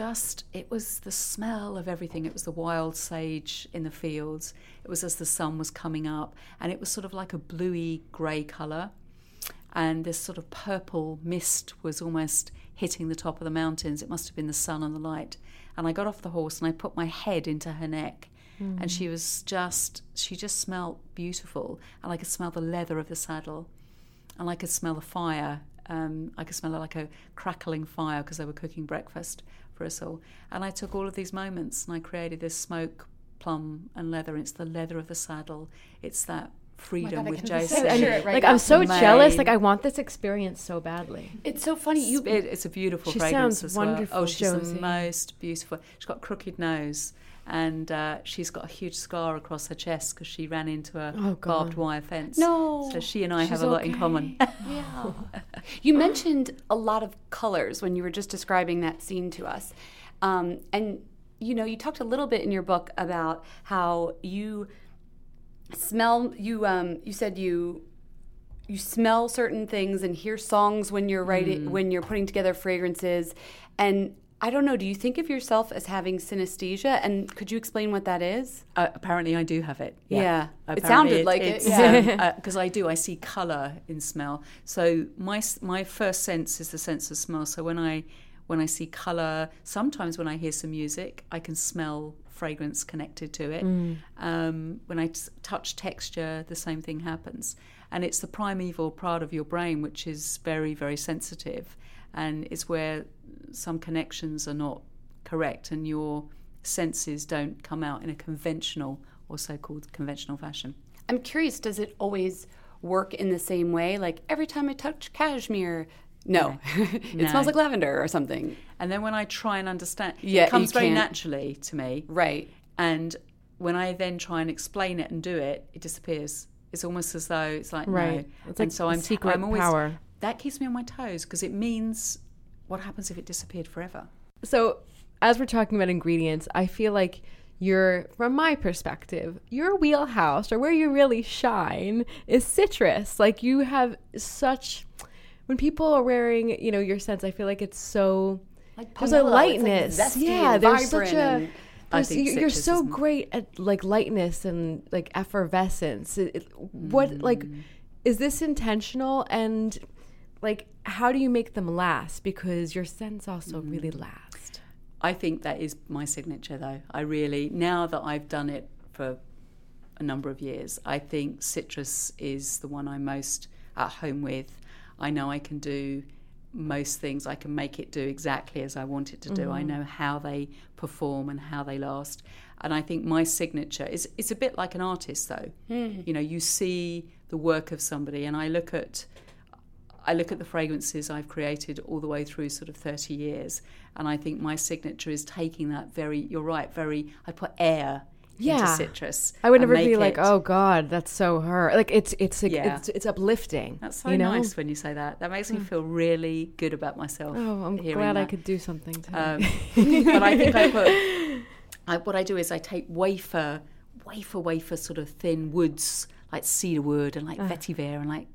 the smell of everything. It was the wild sage in the fields. It was as the sun was coming up, and it was sort of like a bluey grey colour. And this sort of purple mist was almost hitting the top of the mountains. It must have been the sun and the light. And I got off the horse and I put my head into her neck. And she just smelled beautiful. And I could smell the leather of the saddle. And I could smell the fire. I could smell it like a crackling fire because they were cooking breakfast for us all. And I took all of these moments and I created this Smoke, Plum and Leather. And it's the leather of the saddle. It's that freedom with Josie. I'm so jealous. Like, I want this experience so badly. It's so funny. It's a beautiful fragrance as well. Wonderful. Oh, she's Josie. The most beautiful. She's got a crooked nose. And she's got a huge scar across her chest because she ran into a barbed wire fence. No. So she and I have a lot in common. Yeah. You mentioned a lot of colors when you were just describing that scene to us. And, you talked a little bit in your book about how you smell, you said you smell certain things and hear songs when you're writing, when you're putting together fragrances. And I don't know, do you think of yourself as having synesthesia? And could you explain what that is? Apparently I do have it. Yeah. It sounded like it. Because I do. I see colour in smell. So my first sense is the sense of smell. So when I see colour, sometimes when I hear some music, I can smell fragrance connected to it. When I touch texture, the same thing happens. And it's the primeval part of your brain which is very, very sensitive. And it's where some connections are not correct and your senses don't come out in a conventional or so-called conventional fashion. I'm curious, does it always work in the same way? Like every time I touch cashmere, no. It smells like lavender or something. And then when I try and understand, it comes very naturally to me. Right. And when I then try and explain it and do it, it disappears. It's almost as though it's like, no. It's like so I'm always, power. That keeps me on my toes because it means what happens if it disappeared forever? So as we're talking about ingredients, I feel like from my perspective, your wheelhouse or where you really shine is citrus. Like you have when people are wearing, your scents, I feel like it's so, like there's a lightness. Like there's such a, you're so great at like lightness and like effervescence. Is this intentional? And like, how do you make them last? Because your scents also really last. I think that is my signature, though. Now that I've done it for a number of years, I think citrus is the one I'm most at home with. I know I can do most things. I can make it do exactly as I want it to do. I know how they perform and how they last. And I think my signature is, it's a bit like an artist though. You know, you see the work of somebody, and I look at the fragrances I've created all the way through sort of 30 years, and I think my signature is taking that I put air into citrus. I would never be like, oh God, that's so her. Like it's uplifting. That's so nice when you say that. That makes me feel really good about myself. Oh, I'm glad I could do something today. But I think what I do is I take wafer sort of thin woods like cedarwood and like vetiver and like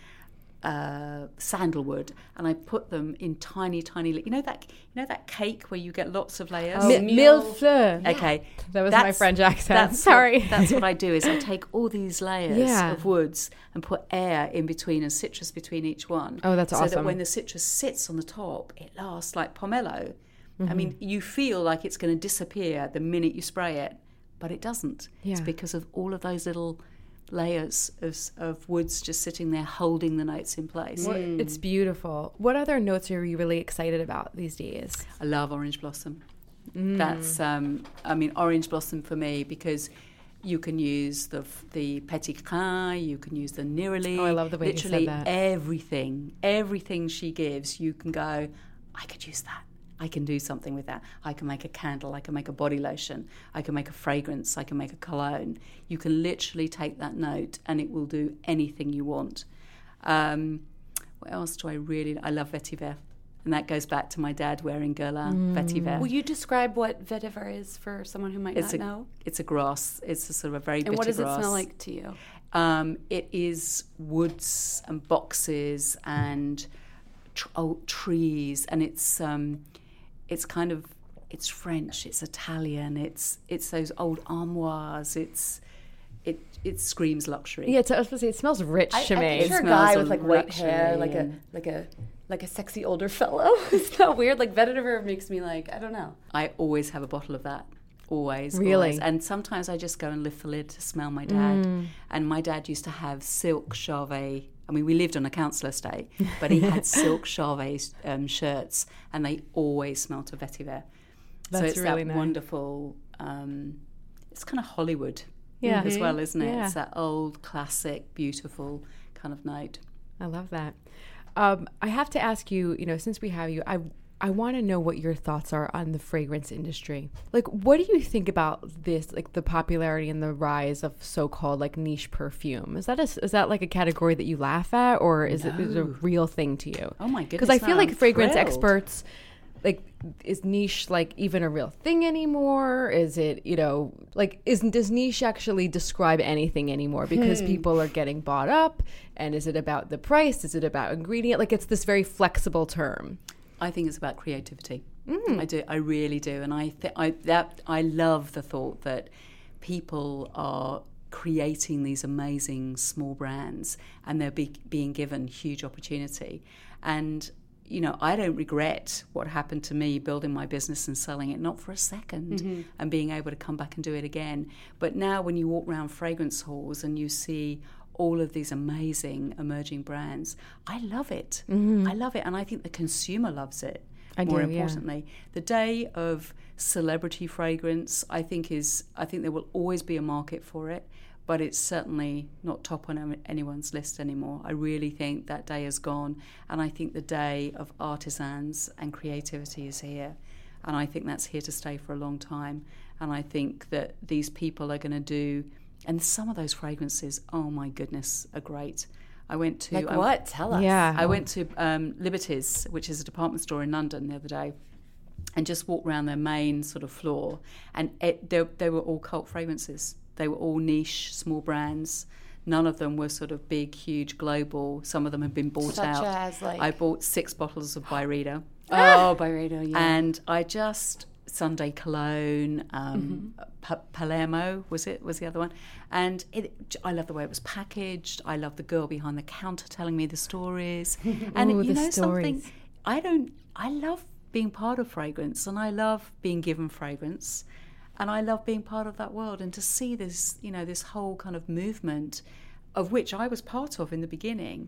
sandalwood, and I put them in tiny you know that cake where you get lots of layers. Millefleur. Okay, that was my French accent. Sorry. That's what I do is I take all these layers of woods and put air in between and citrus between each one. Oh, that's awesome. So that when the citrus sits on the top, it lasts like pomelo. I mean, you feel like it's going to disappear the minute you spray it, but it doesn't. Yeah. It's because of all of those little layers of woods just sitting there holding the notes in place. It's beautiful. What other notes are you really excited about these days? I love orange blossom. That's, orange blossom for me, because you can use the petit grain, you can use the neroli. Oh, I love the way you said that. Everything she gives, you can go, I could use that. I can do something with that. I can make a candle, I can make a body lotion, I can make a fragrance, I can make a cologne. You can literally take that note and it will do anything you want. What else do I love vetiver. And that goes back to my dad wearing Guerlain vetiver. Will you describe what vetiver is for someone who might not know? It's a grass. It's a sort of a very bitter grass. And what does it smell like to you? It is woods and boxes and old trees, and it's kind of, it's French, it's Italian, it's those old armoires, it screams luxury. Yeah, I was supposed to say, it smells rich to me. I picture a guy with like white hair, like a sexy older fellow. It's not weird. Like vetiver makes me like, I don't know. I always have a bottle of that. Always. Really? Always. And sometimes I just go and lift the lid to smell my dad. And my dad used to have silk Charvet. I mean, we lived on a council estate, but he had silk Charvet shirts, and they always smelled of vetiver. So it's really that nice. Wonderful, it's kind of Hollywood as well, isn't it? Yeah. It's that old, classic, beautiful kind of note. I love that. I have to ask you, since we have you, I want to know what your thoughts are on the fragrance industry. Like, what do you think about this, like the popularity and the rise of so-called like niche perfume? Is that like a category that you laugh at, or is it a real thing to you? Oh my goodness! Because I feel like I'm fragrance thrilled. experts, like, is niche like even a real thing anymore? Is it, does niche actually describe anything anymore? Because people are getting bought up, and is it about the price? Is it about ingredient? Like, it's this very flexible term. I think it's about creativity. I do. I really do. And I love the thought that people are creating these amazing small brands, and they're being given huge opportunity. And I don't regret what happened to me building my business and selling it, not for a second, and being able to come back and do it again. But now when you walk around fragrance halls and you see all of these amazing emerging brands, I love it. I love it, and I think the consumer loves it. More importantly, the day of celebrity fragrance, I think there will always be a market for it, but it's certainly not top on anyone's list anymore. I really think that day is gone, and I think the day of artisans and creativity is here, and I think that's here to stay for a long time. And I think that these people are going to do. And some of those fragrances, oh my goodness, are great. I went to... what? Tell us. Yeah. I went to Liberty's, which is a department store in London, the other day, and just walked around their main sort of floor. And they were all cult fragrances. They were all niche, small brands. None of them were sort of big, huge, global. Some of them had been bought out. Such as like... I bought 6 bottles of Byredo. Oh, Byredo, yeah. And I just... Sunday Cologne, Palermo was the other one, and I love the way it was packaged. I love the girl behind the counter telling me the stories, and Ooh, you know stories. something, I love being part of fragrance, and I love being given fragrance, and I love being part of that world, and to see this, this whole kind of movement, of which I was part of in the beginning,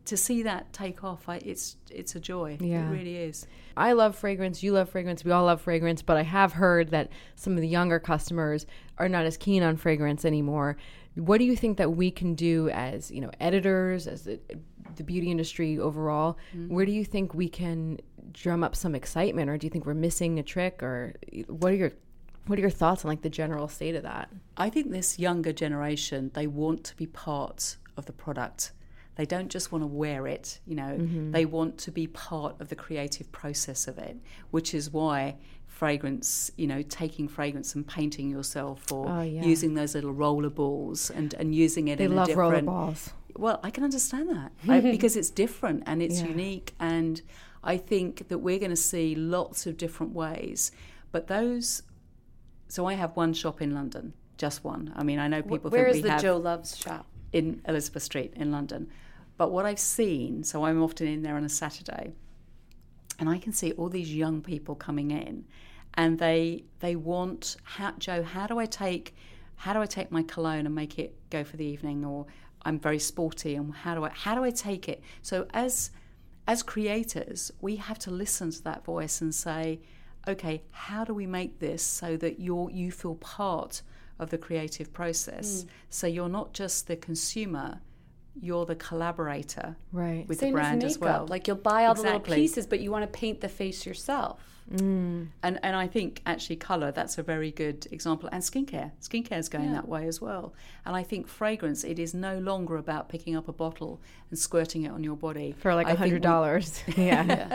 to see that take off, it's a joy. Yeah. It really is. I love fragrance. You love fragrance. We all love fragrance. But I have heard that some of the younger customers are not as keen on fragrance anymore. What do you think that we can do as, editors, as the beauty industry overall? Where do you think we can drum up some excitement, or do you think we're missing a trick, or what are your thoughts on like the general state of that? I think this younger generation, they want to be part of the product. They don't just want to wear it, They want to be part of the creative process of it, which is why fragrance, taking fragrance and painting yourself, or using those little roller balls and using it in a different... They love roller balls. Well, I can understand that because it's different and it's unique, and I think that we're going to see lots of different ways. But those... So I have one shop in London, just one. I mean, I know people think we have... Where is the Jo Loves shop? In Elizabeth Street in London. But what I've seen, so I'm often in there on a Saturday, and I can see all these young people coming in, and they want, Jo, how do I take my cologne and make it go for the evening? Or I'm very sporty, and how do I take it? So as creators, we have to listen to that voice and say, okay, how do we make this so that you feel part of the creative process? So you're not just the consumer, you're the collaborator with the brand as well. Like you'll buy all the little pieces, but you want to paint the face yourself. And I think actually colour, that's a very good example. And skincare is going that way as well. And I think fragrance, it is no longer about picking up a bottle and squirting it on your body for like $100.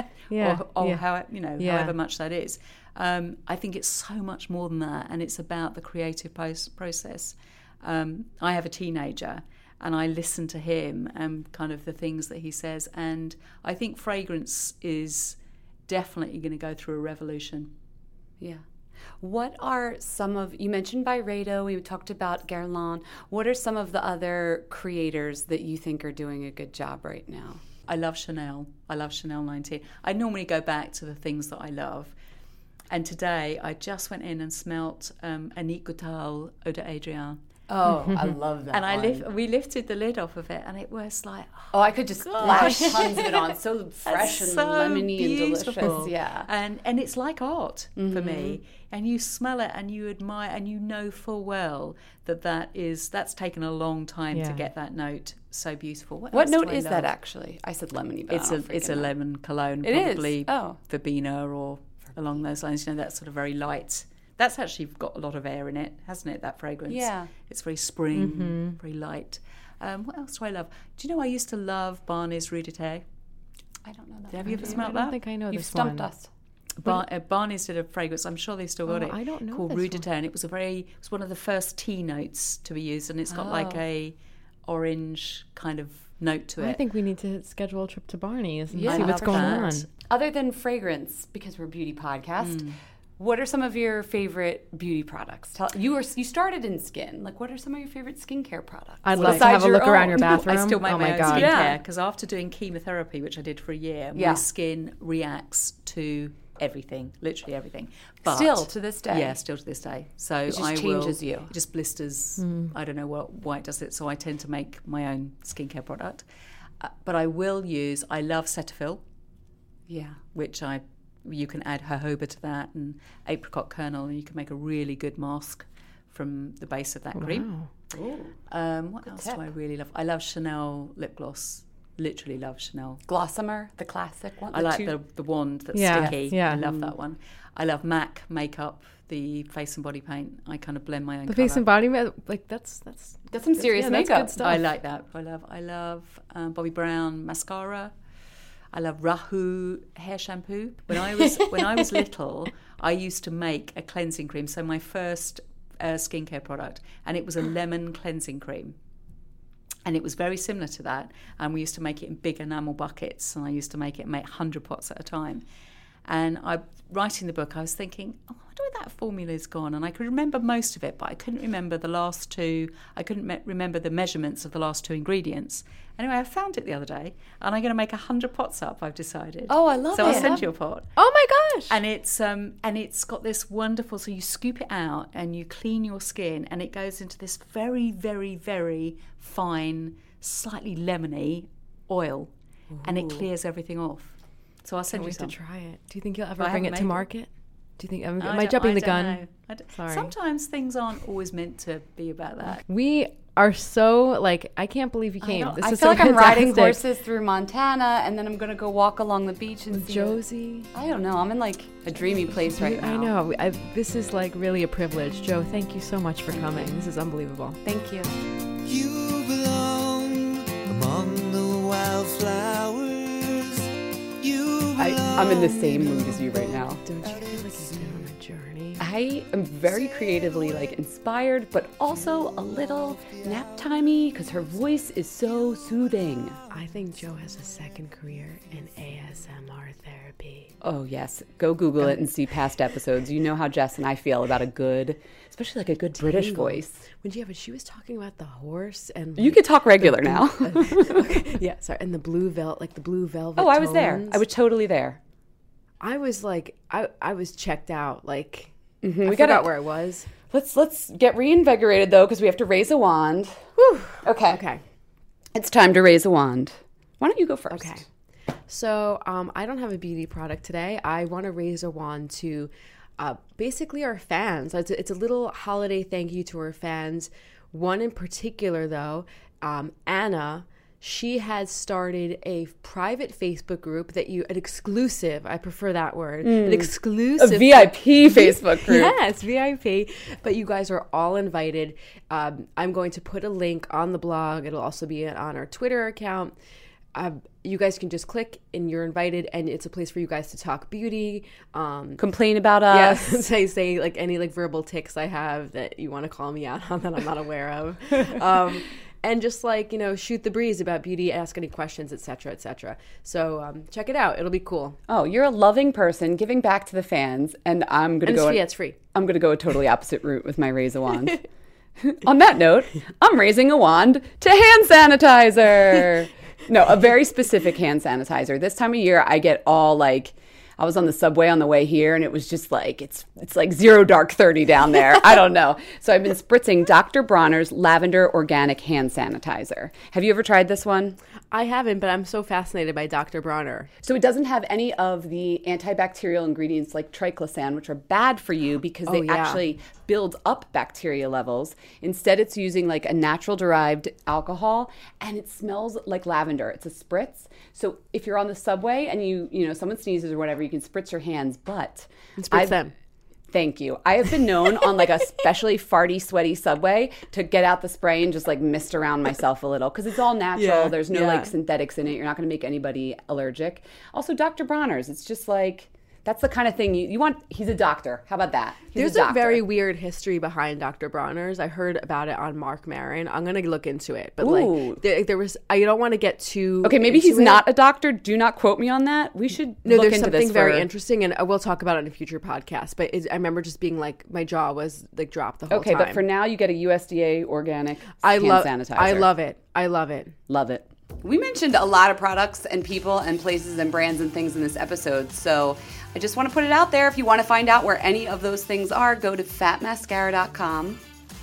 However much that is. I think it's so much more than that, and it's about the creative process. I have a teenager, and I listen to him and kind of the things that he says, and I think fragrance is definitely going to go through a revolution. Yeah. What are you mentioned Byredo, we talked about Guerlain. What are some of the other creators that you think are doing a good job right now? I love Chanel. I love Chanel 19. I normally go back to the things that I love. And today I just went in and smelt Annick Goutal Eau de Adrien. Oh, I love that. And we lifted the lid off of it, and it was like, oh, I could just splash tons of it on. So fresh and so lemony beautiful. And delicious. Yeah. And it's like art for me. And you smell it and you admire, and you know full well that's taken a long time to get that note so beautiful. What note is that actually? I said lemony, but it's a lemon cologne, probably verbena or along those lines. That's sort of very light. That's actually got a lot of air in it, hasn't it, that fragrance? Yeah. It's very spring, very light. What else do I love? Do you know I used to love Barney's Rue de Terre? I don't know that. Have you ever smelled that? I don't think I know You've this stumped one. us. Barney's did a fragrance, I'm sure they still got it. I don't know called this Rue de Terre, and it was one of the first tea notes to be used, and it's got like a orange kind of note to it. I think we need to schedule a trip to Barney's and see I what's love going that. on. Other than fragrance, because we're a beauty podcast, what are some of your favorite beauty products? You started in skin. Like, what are some of your favorite skincare products? I'd like to have a look around your bathroom. I still make oh my my own God. skincare because after doing chemotherapy, which I did for a year, my skin reacts to everything, literally everything. But still to this day? Yeah, still to this day. So it just changes you. It just blisters. I don't know why it does it, so I tend to make my own skincare product. But I love Cetaphil. Yeah. Which you can add jojoba to that and apricot kernel, and you can make a really good mask from the base of that cream. What else do I really love? I love Chanel lip gloss. Literally love Chanel. Glossimer, the classic one. I like the wand that's sticky. Yeah. I love that one. I love MAC makeup, the face and body paint. I kind of blend my own The colour. face and body, like that's some serious makeup. That's good stuff. I like that. I love Bobbi Brown mascara. I love Rahu hair shampoo. When I was little, I used to make a cleansing cream. So my first skincare product, and it was a lemon cleansing cream. And it was very similar to that. And we used to make it in big enamel buckets, and I used to make 100 pots at a time. And writing the book, I was thinking, I wonder where that formula's gone. And I could remember most of it, but I couldn't remember the last two. I couldn't remember the measurements of the last two ingredients. Anyway, I found it the other day, and I'm going to make 100 pots up, I've decided. Oh, I love it. So I'll send you a pot. Oh my gosh! And it's got this wonderful, so you scoop it out and you clean your skin, and it goes into this very, very, very fine, slightly lemony oil. and it clears everything off. So I'll send you some. to try it. Do you think you'll ever I bring it haven't to made it. market? Do you think am I I don't- jumping the don't gun? know. Sorry. Sometimes things aren't always meant to be about that. We are so I can't believe you came. I This feel is like so I'm riding fantastic. horses through Montana, and then I'm gonna go walk along the beach and see Josie. I don't know. I'm in like a dreamy place right now. I know. This is like really a privilege. Joe, thank you so much for coming. This is unbelievable. Thank you. You belong among the wildflowers. You I'm in the same mood as you right now. Don't you feel like you've been on a journey? I am very creatively inspired, but also a little nap-timey because her voice is so soothing. I think Joe has a second career in ASMR therapy. Oh yes, go Google it and see past episodes. You know how Jess and I feel about a good, especially a good British voice. But she was talking about the horse and You could talk regular now. Okay, yeah, sorry, and the blue velvet, the blue velvet. Oh, I was there. tones. I was totally there. I was I was checked out. I We forgot gotta- where I was. Let's get reinvigorated though, because we have to raise a wand. Whew. Okay. Okay. It's time to raise a wand. Why don't you go first? Okay. So I don't have a beauty product today. I want to raise a wand to basically our fans. It's a little holiday thank you to our fans. One in particular, though, Anna. She has started a private Facebook group an exclusive, I prefer that word, an exclusive. A VIP Facebook group. Yes, VIP. But you guys are all invited. I'm going to put a link on the blog. It'll also be on our Twitter account. You guys can just click and you're invited, and it's a place for you guys to talk beauty. Complain about us. Yeah, say any verbal tics I have that you want to call me out on that I'm not aware of. And just shoot the breeze about beauty, ask any questions, etc., etc. So check it out; it'll be cool. Oh, you're a loving person, giving back to the fans, and I'm gonna go. It's free. I'm gonna go a totally opposite route with my raise a wand. On that note, I'm raising a wand to hand sanitizer. No, a very specific hand sanitizer. This time of year, I get all I was on the subway on the way here, and it was just it's like 0 dark 30 down there. I don't know. So I've been spritzing Dr. Bronner's Lavender Organic Hand Sanitizer. Have you ever tried this one? I haven't, but I'm so fascinated by Dr. Bronner. So it doesn't have any of the antibacterial ingredients like triclosan, which are bad for you because they actually build up bacteria levels. Instead, it's using a natural derived alcohol, and it smells like lavender. It's a spritz. So if you're on the subway and you someone sneezes or whatever, you can spritz your hands, but spritz them. Thank you. I have been known on a especially farty, sweaty subway to get out the spray and just mist around myself a little because it's all natural. Yeah, There's no synthetics in it. You're not going to make anybody allergic. Also, Dr. Bronner's. It's just that's the kind of thing you want. He's a doctor. How about that? There's a very weird history behind Dr. Bronner's. I heard about it on Mark Maron. I'm going to look into it. But there was, I don't want to get too. Okay, maybe he's not a doctor. Do not quote me on that. We should look there's into something this very interesting, and we'll talk about it in a future podcast. But I remember just being my jaw was dropped the whole time. Okay, but for now, you get a USDA organic hand sanitizer. I love it. I love it. Love it. We mentioned a lot of products and people and places and brands and things in this episode, so I just want to put it out there. If you want to find out where any of those things are, go to fatmascara.com.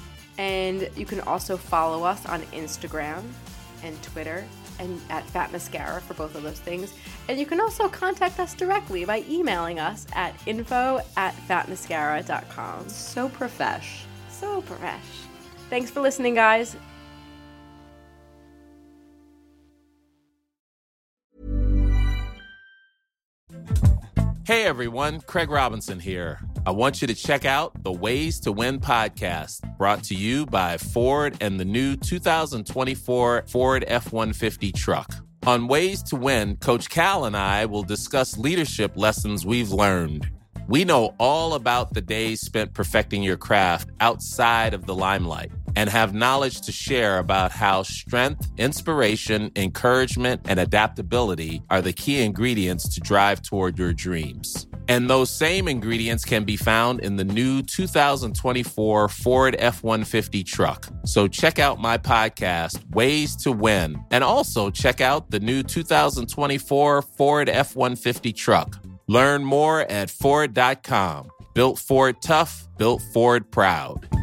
And you can also follow us on Instagram and Twitter and at Fat Mascara for both of those things. And you can also contact us directly by emailing us at info@fatmascara.com. So profesh. So profesh. Thanks for listening, guys. Hey everyone, Craig Robinson here. I want you to check out the Ways to Win podcast, brought to you by Ford and the new 2024 Ford F-150 truck. On Ways to Win, Coach Cal and I will discuss leadership lessons we've learned. We know all about the days spent perfecting your craft outside of the limelight and have knowledge to share about how strength, inspiration, encouragement, and adaptability are the key ingredients to drive toward your dreams. And those same ingredients can be found in the new 2024 Ford F-150 truck. So check out my podcast, Ways to Win, and also check out the new 2024 Ford F-150 truck. Learn more at Ford.com. Built Ford tough, built Ford proud.